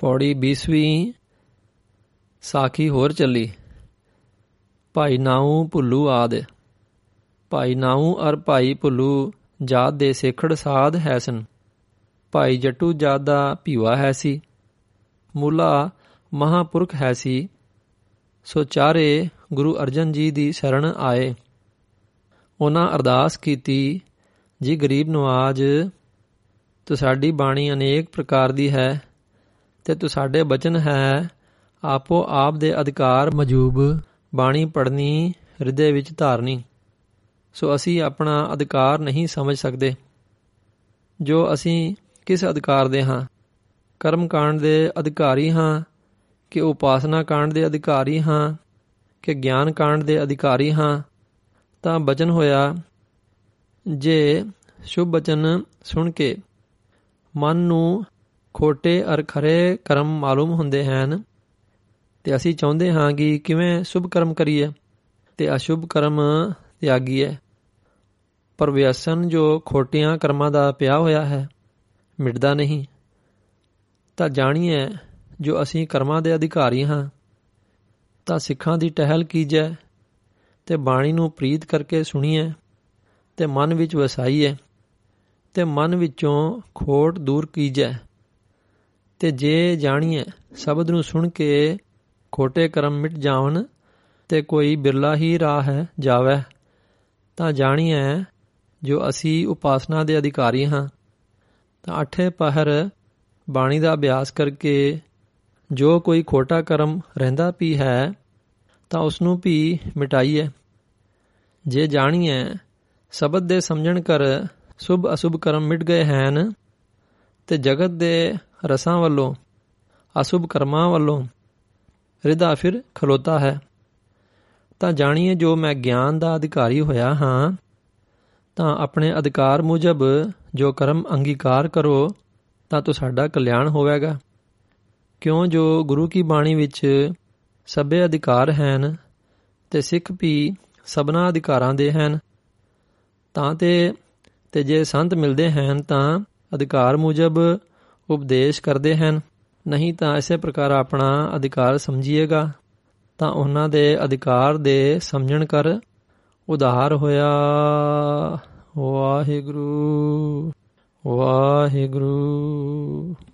ਪੌੜੀ 20ਵੀਂ। ਸਾਖੀ ਹੋਰ ਚੱਲੀ। ਭਾਈ ਨਾਊ ਭੁੱਲੂ ਆਦਿ। ਭਾਈ ਨਾਊ ਅਰ ਭਾਈ ਭੁੱਲੂ ਜਾਤ ਦੇ ਸੇਖੜ ਸਾਧ ਹੈ ਸਨ। ਭਾਈ ਜੱਟੂ ਜਾਤ ਦਾ ਭੀਵਾ ਹੈ ਸੀ। ਮੂਲਾ ਮਹਾਂਪੁਰਖ ਹੈ ਸੀ। ਸੋ ਚਾਰੇ ਗੁਰੂ ਅਰਜਨ ਜੀ ਦੀ ਸ਼ਰਨ ਆਏ। ਉਹਨਾਂ ਅਰਦਾਸ ਕੀਤੀ, ਜੀ ਗਰੀਬ ਨਵਾਜ, ਤੁਹਾਡੀ ਬਾਣੀ ਅਨੇਕ ਪ੍ਰਕਾਰ ਦੀ ਹੈ ਤੇ ਤੁਹਾਡੇ ਬਚਨ ਹੈ ਆਪੋ ਆਪ ਦੇ ਅਧਿਕਾਰ ਮਜੂਬ ਬਾਣੀ ਪੜ੍ਹਨੀ, ਹਿਰਦੇ ਵਿੱਚ ਧਾਰਨੀ। ਸੋ ਅਸੀਂ ਆਪਣਾ ਅਧਿਕਾਰ ਨਹੀਂ ਸਮਝ ਸਕਦੇ। ਜੋ ਅਸੀਂ ਕਿਸ ਅਧਿਕਾਰ ਦੇ ਹਾਂ? ਕਰਮ ਕਾਂਡ ਦੇ ਅਧਿਕਾਰੀ ਹਾਂ ਕਿ ਉਪਾਸਨਾ ਕਾਂਡ ਦੇ ਅਧਿਕਾਰੀ ਹਾਂ ਕਿ ਗਿਆਨ ਕਾਂਡ ਦੇ ਅਧਿਕਾਰੀ ਹਾਂ? ਤਾਂ ਬਚਨ ਹੋਇਆ, ਜੇ ਸ਼ੁਭ ਬਚਨ ਸੁਣ ਕੇ ਮਨ ਨੂੰ ਖੋਟੇ ਅਰ ਖਰੇ ਕਰਮ ਮਾਲੂਮ ਹੁੰਦੇ ਹਨ ਤੇ ਅਸੀਂ ਚਾਹੁੰਦੇ ਹਾਂ ਕਿ ਕਿਵੇਂ ਸ਼ੁਭ ਕਰਮ ਕਰੀਏ ਤੇ ਅਸ਼ੁਭ ਕਰਮ ਤਿਆਗੀਏ। ਪਰ ਵਿਅਸਨ ਜੋ ਖੋਟਿਆਂ ਕਰਮਾਂ ਦਾ ਪਿਆ ਹੋਇਆ ਹੈ ਮਿਟਦਾ ਨਹੀਂ। ਤਾਂ ਜਾਣੀਏ, ਜੋ ਅਸੀਂ ਕਰਮਾਂ ਦੇ ਅਧਿਕਾਰੀ ਹਾਂ ਤਾਂ ਸਿੱਖਾਂ ਦੀ ਟਹਿਲ ਕੀਜੈ ਤੇ ਬਾਣੀ ਨੂੰ ਪ੍ਰੀਤ ਕਰਕੇ ਸੁਣੀਏ ਤੇ ਮਨ ਵਿੱਚ ਵਸਾਈਏ ਤੇ ਮਨ ਵਿੱਚੋਂ ਖੋਟ ਦੂਰ ਕੀਜੈ। ਤੇ ਜੇ ਜਾਣੀਏ ਸ਼ਬਦ ਨੂੰ ਸੁਣ ਕੇ ਖੋਟੇ ਕਰਮ ਮਿਟ ਜਾਵਣ ਤੇ ਕੋਈ ਬਿਰਲਾ ਹੀ ਰਾਹ ਜਾਵੇ, ਤਾਂ ਜਾਣੀਏ ਜੋ ਅਸੀਂ ਉਪਾਸਨਾ ਦੇ ਅਧਿਕਾਰੀ ਹਾਂ ਤਾਂ 8 ਪਹਿਰ ਬਾਣੀ ਦਾ ਅਭਿਆਸ ਕਰਕੇ ਜੋ ਕੋਈ ਖੋਟਾ ਕਰਮ ਰਹਿੰਦਾ ਵੀ ਹੈ ਤਾਂ ਉਸਨੂੰ ਵੀ ਮਿਟਾਈਏ। ਜੇ ਜਾਣੀਏ ਸ਼ਬਦ ਦੇ ਸਮਝਣ ਕਰ ਸ਼ੁਭ ਅਸ਼ੁਭ ਕਰਮ ਮਿਟ ਗਏ ਹਨ ਤੇ ਜਗਤ ਦੇ ਰਸਾਂ ਵੱਲੋਂ ਅਸ਼ੁਭ ਕਰਮਾਂ ਵੱਲੋਂ ਹਿਰਦਾ ਫਿਰ ਖਲੋਤਾ ਹੈ, ਤਾਂ ਜਾਣੀਏ ਜੋ ਮੈਂ ਗਿਆਨ ਦਾ ਅਧਿਕਾਰੀ ਹੋਇਆ ਹਾਂ ਤਾਂ ਆਪਣੇ ਅਧਿਕਾਰ ਮੁਜਬ ਜੋ ਕਰਮ ਅੰਗੀਕਾਰ ਕਰੋ ਤਾਂ ਤੁਹਾਡਾ ਕਲਿਆਣ ਹੋਵੇਗਾ। ਕਿਉਂ ਜੋ ਗੁਰੂ ਕੀ ਬਾਣੀ ਵਿੱਚ ਸਭੇ ਅਧਿਕਾਰ ਹਨ ਤੇ ਸਿੱਖ ਵੀ ਸਭਨਾ ਅਧਿਕਾਰਾਂ ਦੇ ਹਨ। ਤਾਂ ਤੇ ਜੇ ਸੰਤ ਮਿਲਦੇ ਹਨ ਤਾਂ ਅਧਿਕਾਰ ਮੁਜਬ ਉਪਦੇਸ਼ ਕਰਦੇ ਹਨ, ਨਹੀਂ ਤਾਂ ਇਸੇ ਪ੍ਰਕਾਰ ਆਪਣਾ ਅਧਿਕਾਰ ਸਮਝੀਏਗਾ ਤਾਂ ਉਹਨਾਂ ਦੇ ਅਧਿਕਾਰ ਦੇ ਸਮਝਣ ਕਰ ਉਧਾਰ ਹੋਇਆ। ਵਾਹਿਗੁਰੂ ਵਾਹਿਗੁਰੂ।